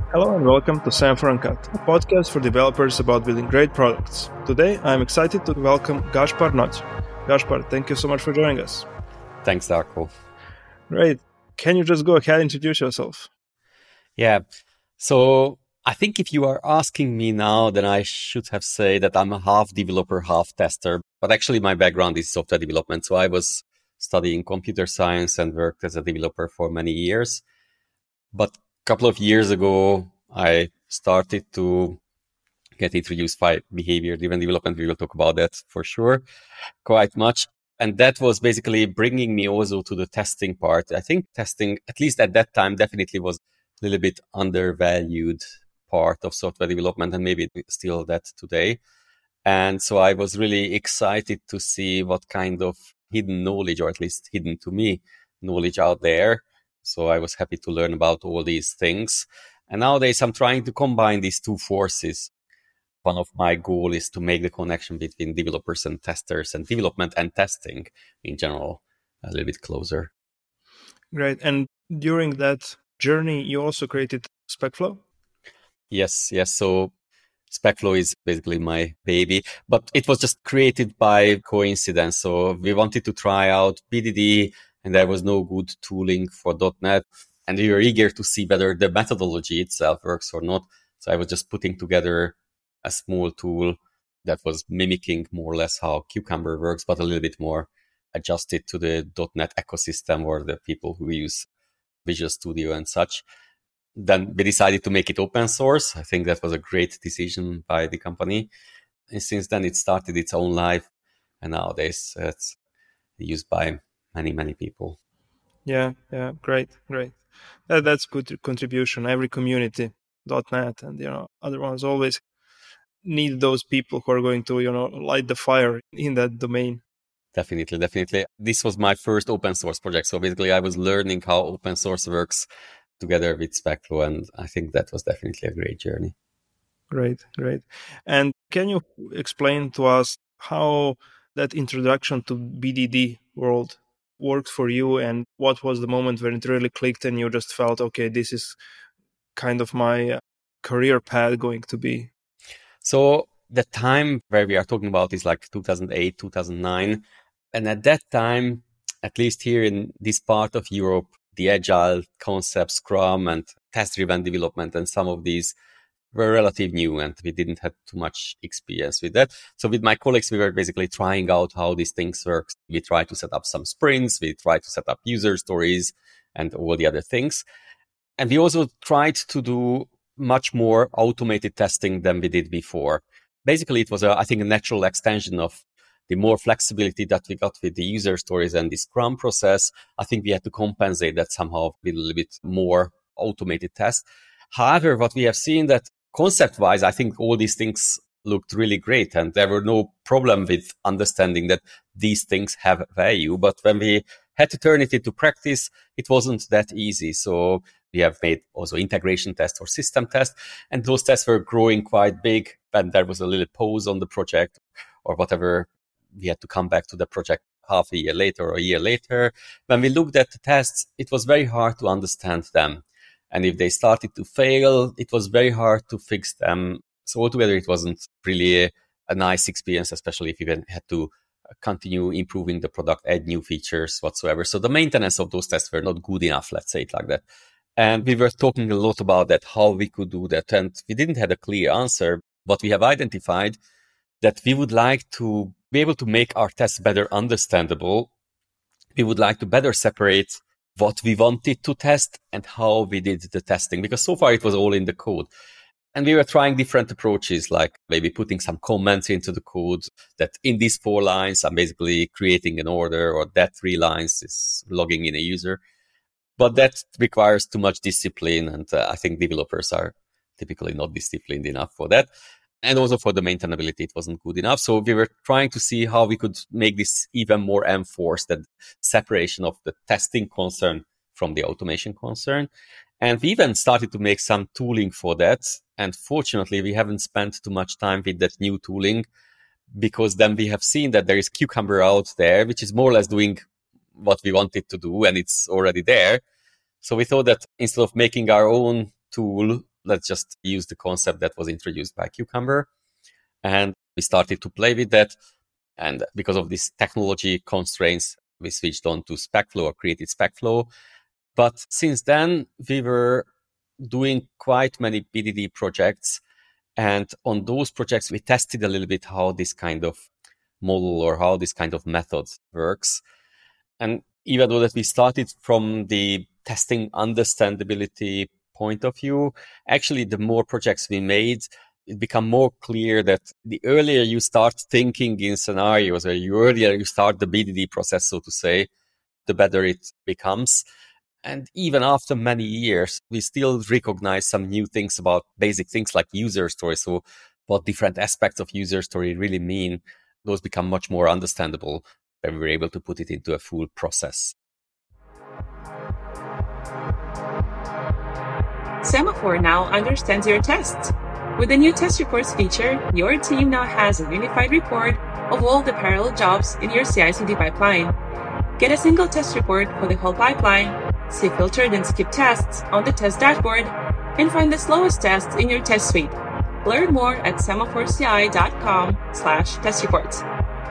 Hello and welcome to Samford Uncut, a podcast for developers about building great products. Today, I'm excited to welcome Gaspar Noć. Gaspar, thank you so much for joining us. Thanks, Darko. Great. Can you just go ahead and introduce yourself? Yeah. So I think if you are asking me now, then I should have said that I'm a half developer, half tester. But actually, my background is software development. So I was studying computer science and worked as a developer for many years. But a couple of years ago, I started to get introduced by behavior-driven development. We will talk about that for sure quite much. And that was basically bringing me also to the testing part. I think testing, at least at that time, definitely was a little bit undervalued part of software development, and maybe still that today. And so I was really excited to see what kind of hidden knowledge, or at least hidden to me, knowledge out there. So I was happy to learn about all these things. And nowadays I'm trying to combine these two forces. One of my goals is to make the connection between developers and testers and development and testing in general a little bit closer. Great. And during that journey, you also created SpecFlow? Yes. So SpecFlow is basically my baby, but it was just created by coincidence. So we wanted to try out BDD and there was no good tooling for .NET. And we were eager to see whether the methodology itself works or not. So I was just putting together a small tool that was mimicking more or less how Cucumber works, but a little bit more adjusted to the .NET ecosystem or the people who use Visual Studio and such. Then we decided to make it open source. I think that was a great decision by the company. And since then, it started its own life. And nowadays, it's used by many people. Yeah, great. That's good contribution. Every community, .NET and other ones always need those people who are going to light the fire in that domain. Definitely. This was my first open source project. So basically, I was learning how open source works together with SpecFlow, and I think that was definitely a great journey. Great. And can you explain to us how that introduction to BDD world worked for you, and what was the moment when it really clicked and you just felt, okay, this is kind of my career path going to be? So the time where we are talking about is like 2008, 2009. And at that time, at least here in this part of Europe, the agile concept, Scrum and test-driven development and some of these were relatively new and we didn't have too much experience with that. So with my colleagues, we were basically trying out how these things work. We tried to set up some sprints. We tried to set up user stories and all the other things. And we also tried to do much more automated testing than we did before. Basically, it was, I think, a natural extension of the more flexibility that we got with the user stories and the Scrum process. I think we had to compensate that somehow with a little bit more automated tests. However, what we have seen that concept-wise, I think all these things looked really great and there were no problem with understanding that these things have value. But when we had to turn it into practice, it wasn't that easy. So we have made also integration tests or system tests, and those tests were growing quite big. And there was a little pause on the project or whatever. We had to come back to the project half a year later or a year later. When we looked at the tests, it was very hard to understand them. And if they started to fail, it was very hard to fix them. So altogether, it wasn't really a nice experience, especially if you had to continue improving the product, add new features whatsoever. So the maintenance of those tests were not good enough, let's say it like that. And we were talking a lot about that, how we could do that. And we didn't have a clear answer, but we have identified that we would like to be able to make our tests better understandable. We would like to better separate what we wanted to test and how we did the testing, because so far it was all in the code. And we were trying different approaches, like maybe putting some comments into the code that in these 4 lines, I'm basically creating an order, or that 3 lines is logging in a user. But that requires too much discipline. And I think developers are typically not disciplined enough for that. And also for the maintainability, it wasn't good enough. So we were trying to see how we could make this even more enforced, that separation of the testing concern from the automation concern. And we even started to make some tooling for that. And fortunately, we haven't spent too much time with that new tooling, because then we have seen that there is Cucumber out there, which is more or less doing what we wanted to do, and it's already there. So we thought that instead of making our own tool, let's just use the concept that was introduced by Cucumber. And we started to play with that. And because of these technology constraints, we switched on to SpecFlow or created SpecFlow. But since then, we were doing quite many BDD projects. And on those projects, we tested a little bit how this kind of model or how this kind of method works. And even though that we started from the testing understandability point of view, actually the more projects we made, it became more clear that the earlier you start thinking in scenarios, or the earlier you start the BDD process, so to say, the better it becomes. And even after many years, we still recognize some new things about basic things like user story. So what different aspects of user story really mean, those become much more understandable when we were able to put it into a full process. Semaphore now understands your tests. With the new test reports feature, your team now has a unified report of all the parallel jobs in your CI/CD pipeline. Get a single test report for the whole pipeline, see filtered and skipped tests on the test dashboard, and find the slowest tests in your test suite. Learn more at semaphoreCI.com/test reports.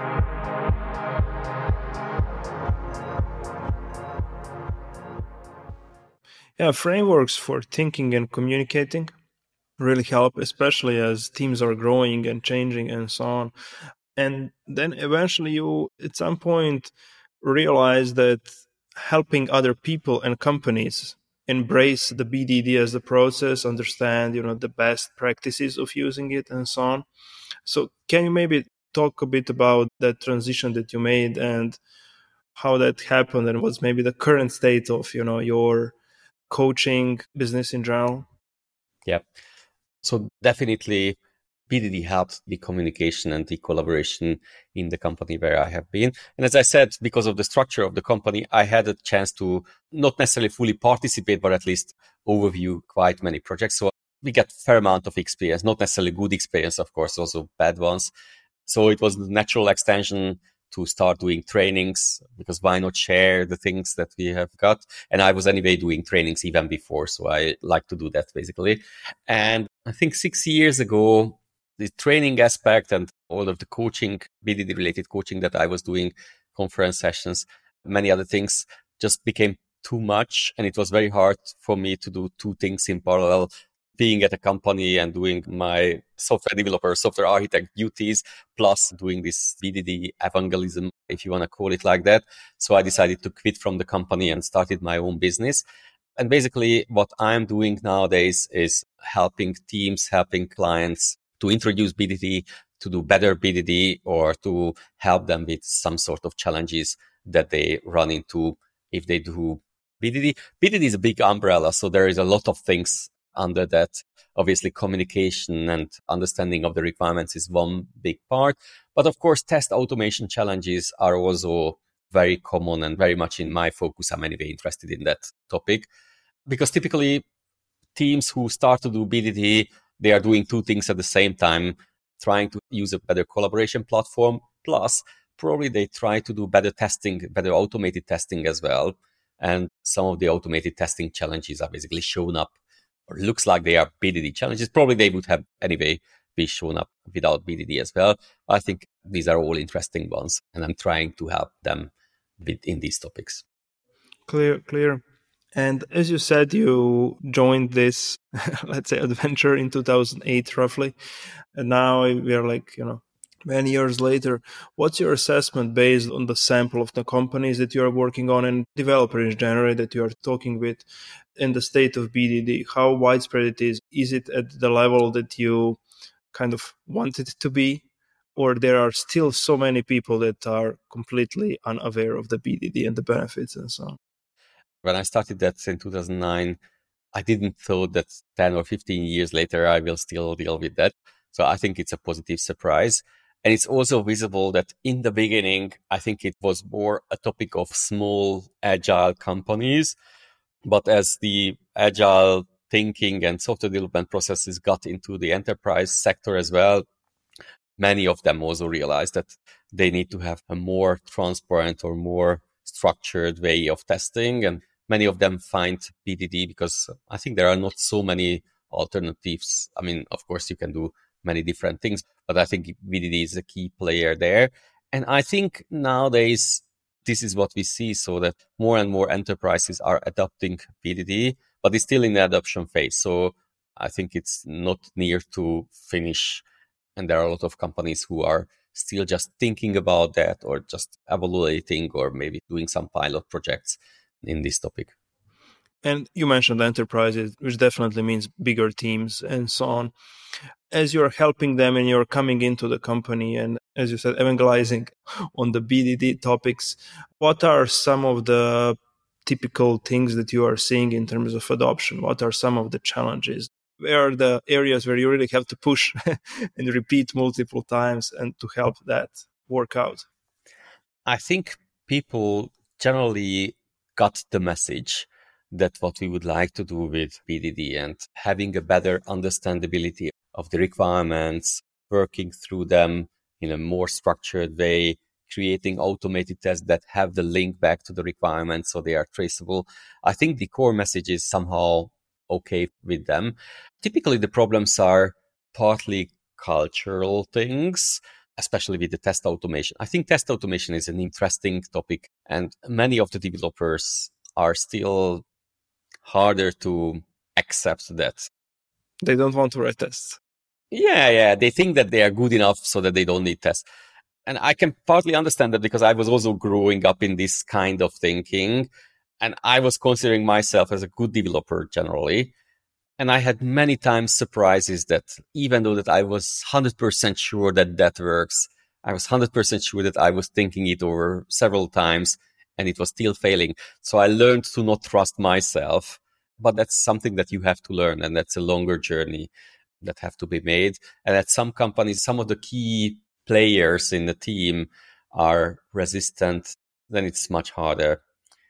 Yeah, frameworks for thinking and communicating really help, especially as teams are growing and changing and so on. And then eventually you, at some point, realize that helping other people and companies embrace the BDD as a process, understand, the best practices of using it and so on. So can you maybe talk a bit about that transition that you made and how that happened and what's maybe the current state of, your coaching business in general? Yeah. So definitely BDD helps the communication and the collaboration in the company where I have been. And as I said, because of the structure of the company, I had a chance to not necessarily fully participate, but at least overview quite many projects. So we get a fair amount of experience, not necessarily good experience, of course, also bad ones. So it was the natural extension to start doing trainings, because why not share the things that we have got? And I was anyway doing trainings even before, so I like to do that basically. And I think 6 years ago, the training aspect and all of the coaching, BDD related coaching that I was doing, conference sessions, many other things just became too much. And it was very hard for me to do two things in parallel, being at a company and doing my software developer, software architect duties, plus doing this BDD evangelism, if you want to call it like that. So I decided to quit from the company and started my own business. And basically what I'm doing nowadays is helping teams, helping clients to introduce BDD, to do better BDD, or to help them with some sort of challenges that they run into if they do BDD. BDD is a big umbrella, so there is a lot of things under that. Obviously, communication and understanding of the requirements is one big part. But of course, test automation challenges are also very common and very much in my focus. I'm anyway interested in that topic, because typically teams who start to do BDD, they are doing two things at the same time, trying to use a better collaboration platform, plus probably they try to do better testing, better automated testing as well. And some of the automated testing challenges are basically shown up, or looks like they are BDD challenges. Probably they would have anyway be shown up without BDD as well. I think these are all interesting ones, and I'm trying to help them in these topics. Clear. And as you said, you joined this, let's say, adventure in 2008, roughly. And now we are many years later. What's your assessment based on the sample of the companies that you are working on and developers in general that you are talking with in the state of BDD? How widespread it is? Is it at the level that you kind of want it to be? Or there are still so many people that are completely unaware of the BDD and the benefits and so on? When I started that in 2009, I didn't thought that 10 or 15 years later, I will still deal with that. So I think it's a positive surprise. And it's also visible that in the beginning, I think it was more a topic of small, agile companies. But as the agile thinking and software development processes got into the enterprise sector as well, many of them also realized that they need to have a more transparent or more structured way of testing. And many of them find BDD, because I think there are not so many alternatives. I mean, of course, you can do many different things, but I think BDD is a key player there. And I think nowadays, this is what we see, so that more and more enterprises are adopting BDD, but it's still in the adoption phase. So I think it's not near to finish. And there are a lot of companies who are still just thinking about that, or just evaluating, or maybe doing some pilot projects in this topic. And you mentioned enterprises, which definitely means bigger teams and so on. As you're helping them and you're coming into the company and, as you said, evangelizing on the BDD topics, what are some of the typical things that you are seeing in terms of adoption? What are some of the challenges? Where are the areas where you really have to push and repeat multiple times and to help that work out? I think people generally got the message that what we would like to do with BDD, and having a better understandability of the requirements, working through them in a more structured way, creating automated tests that have the link back to the requirements so they are traceable. I think the core message is somehow okay with them. Typically, the problems are partly cultural things, especially with the test automation. I think test automation is an interesting topic, and many of the developers are still harder to accept that. They don't want to write tests. Yeah. They think that they are good enough so that they don't need tests. And I can partly understand that, because I was also growing up in this kind of thinking, and I was considering myself as a good developer generally. And I had many times surprises that even though that I was 100% sure that that works, I was 100% sure that I was thinking it over several times, and it was still failing. So I learned to not trust myself, but that's something that you have to learn, and that's a longer journey that have to be made. And at some companies, some of the key players in the team are resistant, then it's much harder.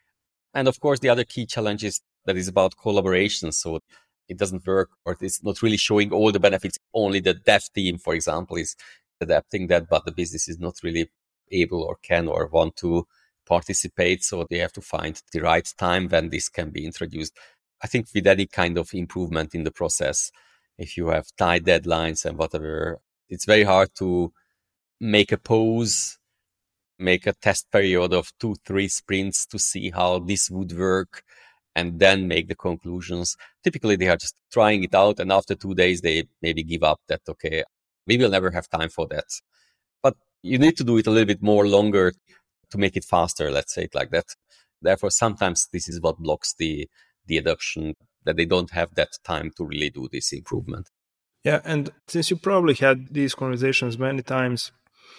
And of course, the other key challenge is that is about collaboration. So it doesn't work, or it's not really showing all the benefits. Only the dev team, for example, is adapting that, but the business is not really able or can or want to participate. So they have to find the right time when this can be introduced. I think with any kind of improvement in the process, if you have tight deadlines and whatever, it's very hard to make a pause, make a test period of 2-3 sprints to see how this would work, and then make the conclusions. Typically, they are just trying it out, and after 2 days, they maybe give up that, okay, we will never have time for that. But you need to do it a little bit more longer to make it faster, let's say it like that. Therefore, sometimes this is what blocks the adoption, that they don't have that time to really do this improvement. Yeah, and since you probably had these conversations many times,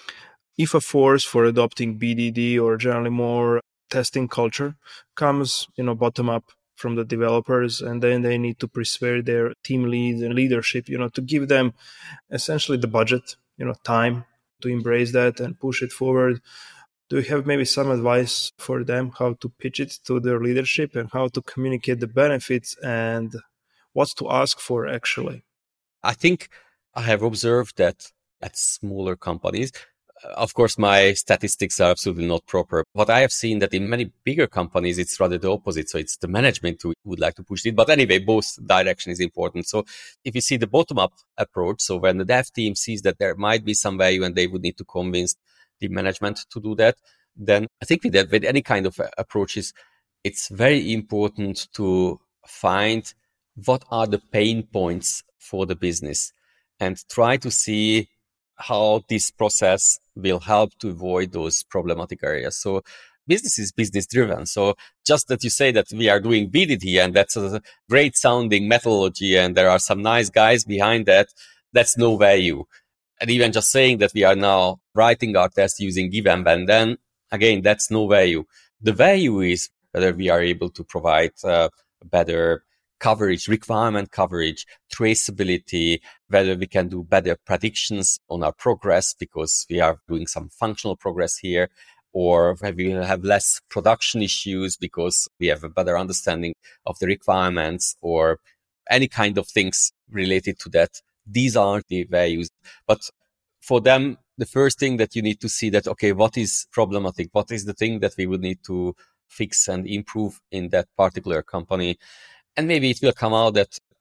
if a force for adopting BDD or generally more testing culture comes, bottom up from the developers, and then they need to persuade their team leads and leadership, to give them essentially the budget, time to embrace that and push it forward. Do you have maybe some advice for them how to pitch it to their leadership and how to communicate the benefits and what to ask for actually? I think I have observed that at smaller companies, of course, my statistics are absolutely not proper, but I have seen that in many bigger companies, it's rather the opposite. So it's the management who would like to push it. But anyway, both direction is important. So if you see the bottom-up approach, so when the dev team sees that there might be some value and they would need to convince the management to do that, then I think with any kind of approaches, it's very important to find what are the pain points for the business and try to see how this process will help to avoid those problematic areas. So business is business driven. So just that you say that we are doing BDD and that's a great sounding methodology and there are some nice guys behind that, that's no value. And even just saying that we are now writing our test using give and then, again, that's no value. The value is whether we are able to provide better coverage, requirement coverage, traceability, whether we can do better predictions on our progress because we are doing some functional progress here, or we will have less production issues because we have a better understanding of the requirements, or any kind of things related to that. These are the values. But for them, the first thing that you need to see that, okay, what is problematic? What is the thing that we would need to fix and improve in that particular company? And maybe it will come out that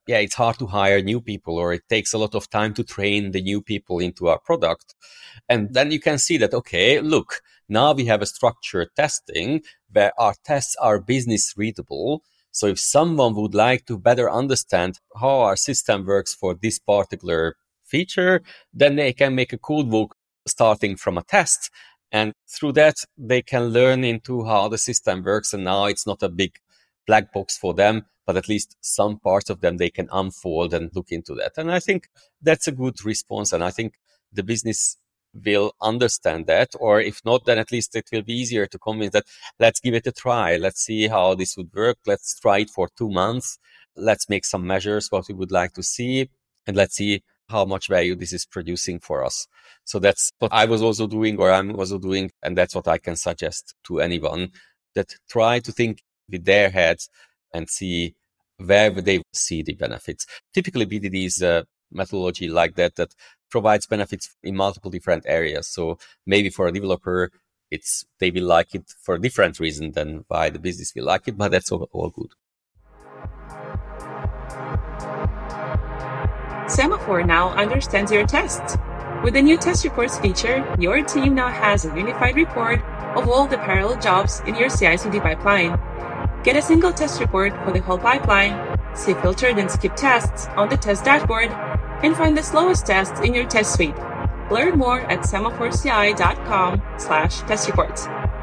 it's hard to hire new people, or it takes a lot of time to train the new people into our product. And then you can see that, okay, look, now we have a structured testing where our tests are business readable. So if someone would like to better understand how our system works for this particular feature, then they can make a code book starting from a test. And through that, they can learn into how the system works. And now it's not a big black box for them, but at least some parts of them they can unfold and look into that. And I think that's a good response. And I think the business will understand that, or if not, then at least it will be easier to convince that let's give it a try. Let's see how this would work. Let's try it for 2 months. Let's make some measures, what we would like to see, and let's see how much value this is producing for us. So that's what I was also doing, or I'm also doing. And that's what I can suggest to anyone, that try to think with their heads and see where they see the benefits. Typically, BDD is a methodology like that provides benefits in multiple different areas. So maybe for a developer, they will like it for a different reason than why the business will like it, but that's all good. Semaphore now understands your tests. With the new test reports feature, your team now has a unified report of all the parallel jobs in your CI/CD pipeline. Get a single test report for the whole pipeline, see filtered and skipped tests on the test dashboard, and find the slowest tests in your test suite. Learn more at semaphoreCI.com/test reports.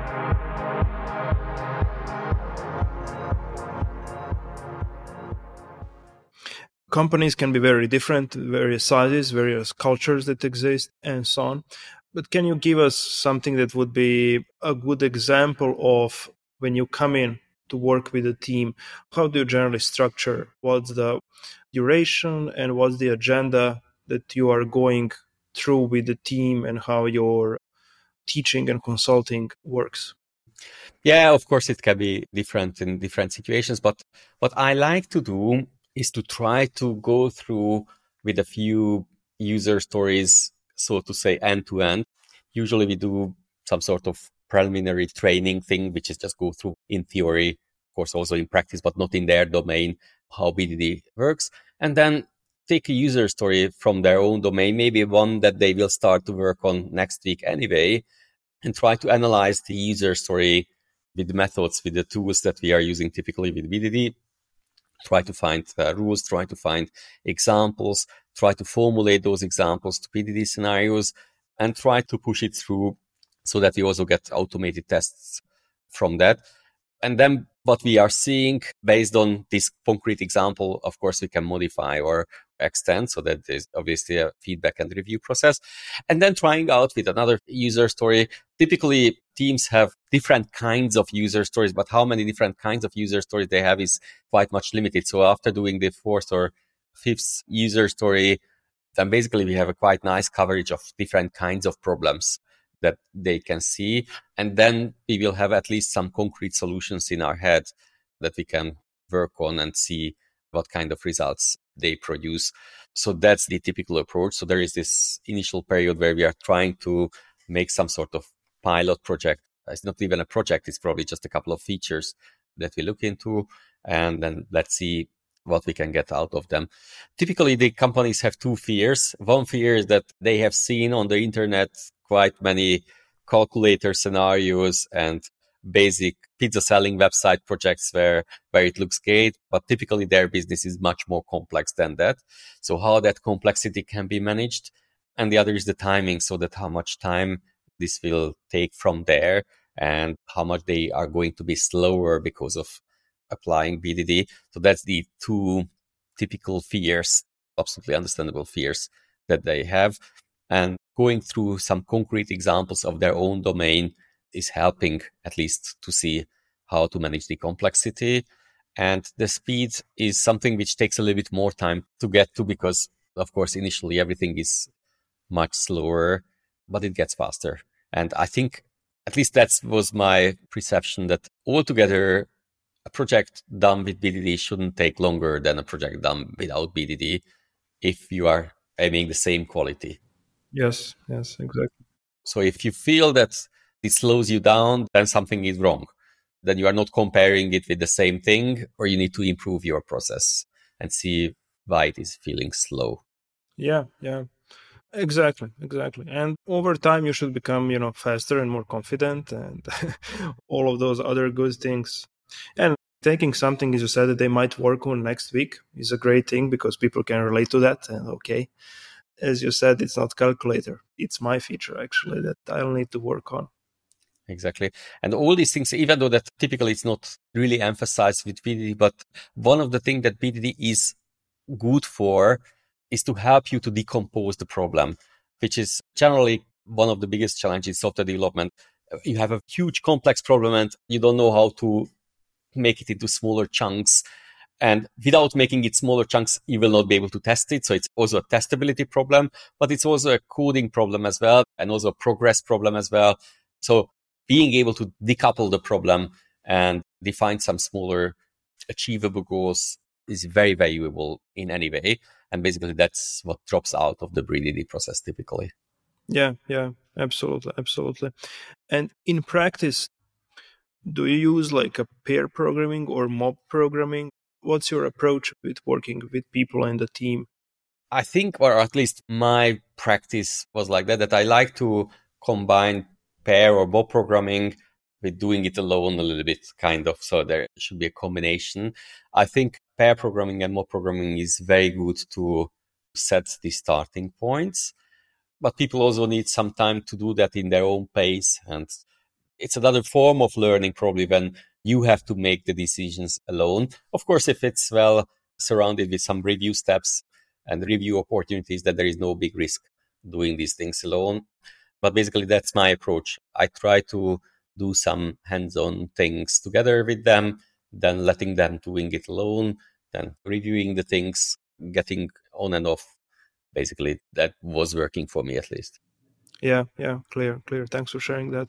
Companies can be very different, various sizes, various cultures that exist, and so on. But can you give us something that would be a good example of when you come in to work with a team? How do you generally structure? What's the duration and what's the agenda that you are going through with the team, and how your teaching and consulting works? Yeah, of course, it can be different in different situations. But what I like to do is to try to go through with a few user stories, so to say, end to end. Usually we do some sort of preliminary training thing, which is just go through in theory, of course, also in practice, but not in their domain, how BDD works. And then take a user story from their own domain, maybe one that they will start to work on next week anyway, and try to analyze the user story with the methods, with the tools that we are using typically with BDD. Try to find rules, try to find examples, try to formulate those examples to BDD scenarios, and try to push it through so that we also get automated tests from that. And then what we are seeing based on this concrete example, of course, we can modify or extend, so that there's obviously a feedback and review process. And then trying out with another user story. Typically, teams have different kinds of user stories, but how many different kinds of user stories they have is quite much limited. So after doing the 4th or 5th user story, then basically we have a quite nice coverage of different kinds of problems that they can see. And then we will have at least some concrete solutions in our head that we can work on and see what kind of results they produce. So that's the typical approach. So there is this initial period where we are trying to make some sort of pilot project. It's not even a project. It's probably just a couple of features that we look into, and then let's see what we can get out of them. Typically, the companies have two fears. One fear is that they have seen on the internet quite many calculator scenarios and basic pizza selling website projects where it looks great, but typically their business is much more complex than that. So how that complexity can be managed. And the other is the timing, so that how much time this will take from there and how much they are going to be slower because of applying BDD. So that's the two typical fears, absolutely understandable fears that they have. And going through some concrete examples of their own domain is helping at least to see how to manage the complexity. And the speed is something which takes a little bit more time to get to, because of course, initially everything is much slower, but it gets faster. And I think at least that was my perception, that altogether a project done with BDD shouldn't take longer than a project done without BDD if you are aiming the same quality. Yes, exactly. So if you feel that it slows you down, then something is wrong. Then you are not comparing it with the same thing, or you need to improve your process and see why it is feeling slow. Yeah. Exactly. And over time, you should become, faster and more confident and all of those other good things. And taking something, as you said, that they might work on next week is a great thing because people can relate to that. And okay, as you said, it's not calculator. It's my feature, actually, that I'll need to work on. Exactly. And all these things, even though that typically it's not really emphasized with BDD, but one of the things that BDD is good for is to help you to decompose the problem, which is generally one of the biggest challenges in software development. You have a huge complex problem and you don't know how to make it into smaller chunks. And without making it smaller chunks, you will not be able to test it. So it's also a testability problem, but it's also a coding problem as well, and also a progress problem as well. So being able to decouple the problem and define some smaller achievable goals is very valuable in any way. And basically that's what drops out of the BDD process typically. Yeah, absolutely. And in practice, do you use like a pair programming or mob programming? What's your approach with working with people in the team? I think, or at least my practice was like that I like to combine pair or mob programming with doing it alone a little bit, kind of. So there should be a combination. I think pair programming and mob programming is very good to set the starting points, but people also need some time to do that in their own pace. And it's another form of learning probably when you have to make the decisions alone. Of course, if it's well surrounded with some review steps and review opportunities, that there is no big risk doing these things alone. But basically, that's my approach. I try to do some hands-on things together with them, then letting them doing it alone, then reviewing the things, getting on and off. Basically, that was working for me at least. Yeah, clear. Thanks for sharing that.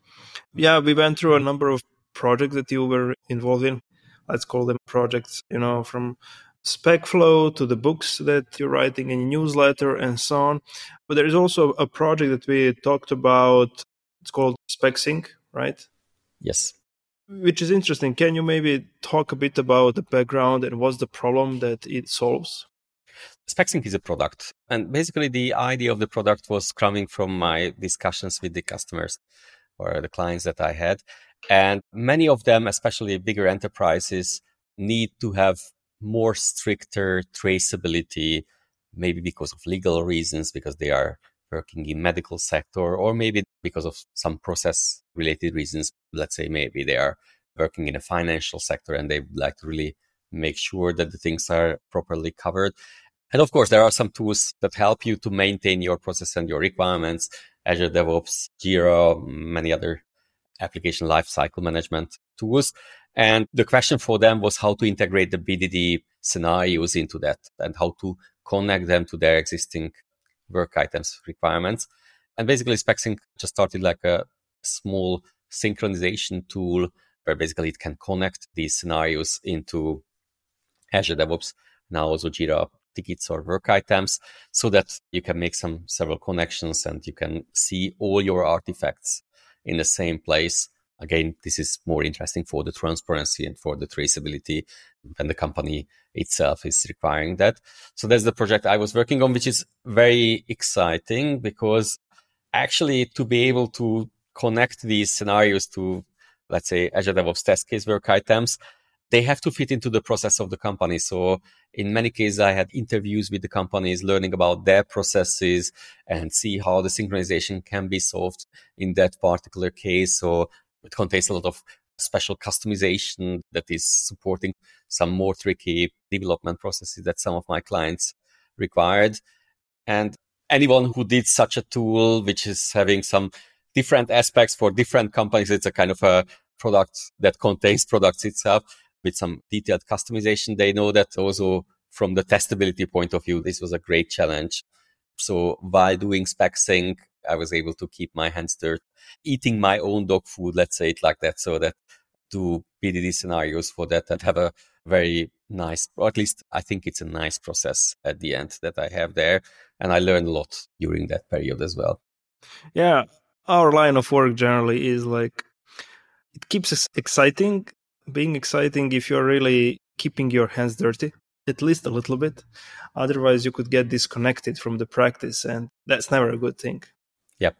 Yeah, we went through a number of projects that you were involved in. Let's call them projects, from SpecFlow to the books that you're writing in your newsletter and so on. But there is also a project that we talked about. It's called SpecSync, right? Yes. Which is interesting. Can you maybe talk a bit about the background and what's the problem that it solves? SpecSync is a product. And basically the idea of the product was coming from my discussions with the customers or the clients that I had. And many of them, especially bigger enterprises, need to have more stricter traceability, maybe because of legal reasons, because they are working in medical sector, or maybe because of some process related reasons. Let's say maybe they are working in a financial sector and they would like to really make sure that the things are properly covered. And of course, there are some tools that help you to maintain your process and your requirements, Azure DevOps, Jira, many other application lifecycle management tools. And the question for them was how to integrate the BDD scenarios into that and how to connect them to their existing work items requirements. And basically, SpecSync just started like a small synchronization tool where basically it can connect these scenarios into Azure DevOps, now also Jira tickets or work items, so that you can make several connections and you can see all your artifacts in the same place. Again, this is more interesting for the transparency and for the traceability when the company itself is requiring that. So that's the project I was working on, which is very exciting because actually to be able to connect these scenarios to, let's say, Azure DevOps test case work items, they have to fit into the process of the company. So in many cases, I had interviews with the companies, learning about their processes and see how the synchronization can be solved in that particular case. So it contains a lot of special customization that is supporting some more tricky development processes that some of my clients required. And anyone who did such a tool, which is having some different aspects for different companies, it's a kind of a product that contains products itself with some detailed customization. They know that also from the testability point of view, this was a great challenge. So while doing SpecSync, I was able to keep my hands dirty, eating my own dog food, let's say it like that, so that do BDD scenarios for that have a very nice, or at least I think it's a nice process at the end that I have there. And I learned a lot during that period as well. Yeah, our line of work generally is like, it keeps us exciting, being exciting if you're really keeping your hands dirty. at least a little bit. Otherwise, you could get disconnected from the practice, and that's never a good thing. Yep.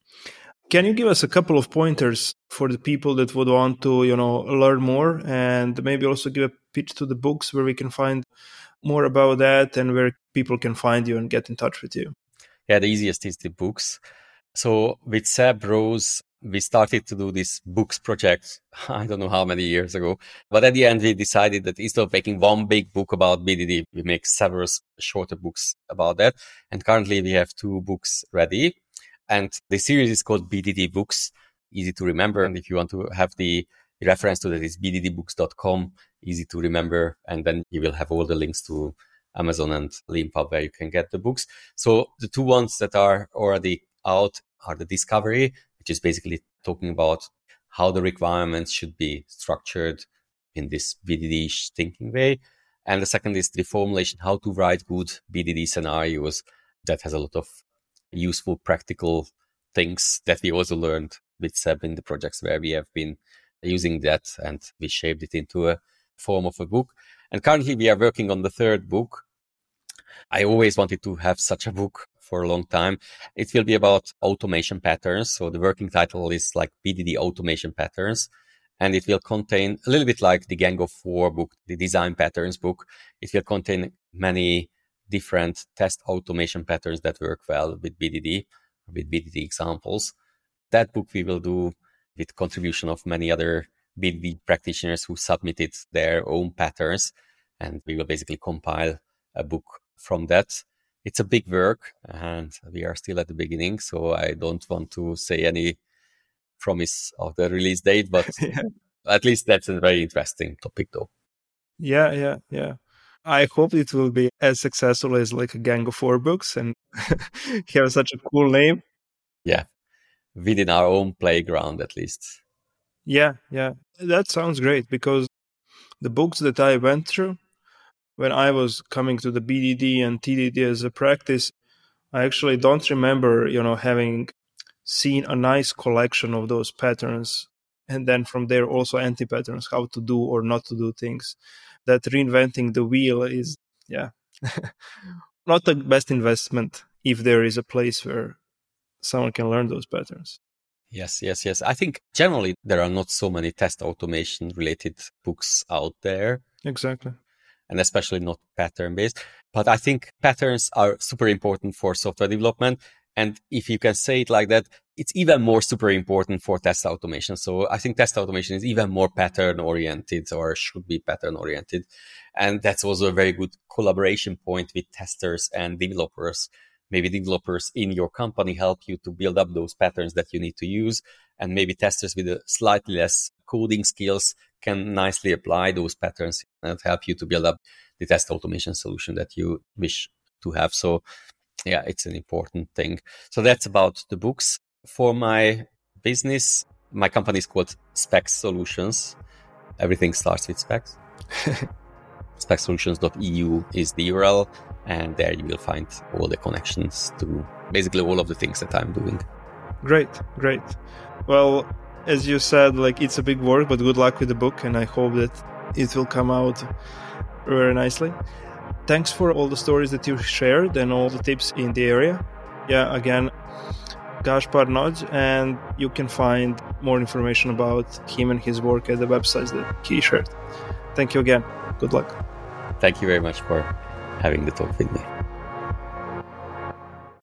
Can you give us a couple of pointers for the people that would want to, learn more, and maybe also give a pitch to the books where we can find more about that and where people can find you and get in touch with you? Yeah, the easiest is the books. So with Seb Rose, we started to do this books project, I don't know how many years ago. But at the end, we decided that instead of making one big book about BDD, we make several shorter books about that. And currently we have 2 books ready. And the series is called BDD Books, easy to remember. And if you want to have the reference to that, it's bddbooks.com, easy to remember. And then you will have all the links to Amazon and Leanpub where you can get the books. So the 2 ones that are already out are the Discovery, which is basically talking about how the requirements should be structured in this BDD thinking way. And the second is the Formulation, how to write good BDD scenarios. That has a lot of useful, practical things that we also learned with Seb in the projects where we have been using that, and we shaped it into a form of a book. And currently we are working on the 3rd book. I always wanted to have such a book for a long time. It will be about automation patterns. So the working title is like BDD Automation Patterns. And it will contain a little bit like the Gang of 4 book, the Design Patterns book. It will contain many different test automation patterns that work well with BDD examples. That book we will do with contribution of many other BDD practitioners who submitted their own patterns. And we will basically compile a book from that. It's a big work and we are still at the beginning, so I don't want to say any promise of the release date, but at least that's a very interesting topic though. Yeah. I hope it will be as successful as like a Gang of 4 books and have such a cool name. Yeah, within our own playground at least. Yeah. That sounds great, because the books that I went through when I was coming to the BDD and TDD as a practice, I actually don't remember, having seen a nice collection of those patterns. And then from there also anti-patterns, how to do or not to do things. That reinventing the wheel is, not the best investment if there is a place where someone can learn those patterns. Yes. I think generally there are not so many test automation related books out there. Exactly. And especially not pattern-based. But I think patterns are super important for software development. And if you can say it like that, it's even more super important for test automation. So I think test automation is even more pattern-oriented, or should be pattern-oriented. And that's also a very good collaboration point with testers and developers. Maybe developers in your company help you to build up those patterns that you need to use. And maybe testers with a slightly less coding skills can nicely apply those patterns and help you to build up the test automation solution that you wish to have. So yeah, it's an important thing. So that's about the books. For my business, my company is called Specs Solutions. Everything starts with specs. Specsolutions.eu is the URL, and there you will find all the connections to basically all of the things that I'm doing. Great. Well, as you said, it's a big work, but good luck with the book, and I hope that it will come out very nicely. Thanks for all the stories that you shared and all the tips in the area. Yeah, again, Gaspar Nagy, and you can find more information about him and his work at the websites that he shared. Thank you again. Good luck. Thank you very much for having the talk with me.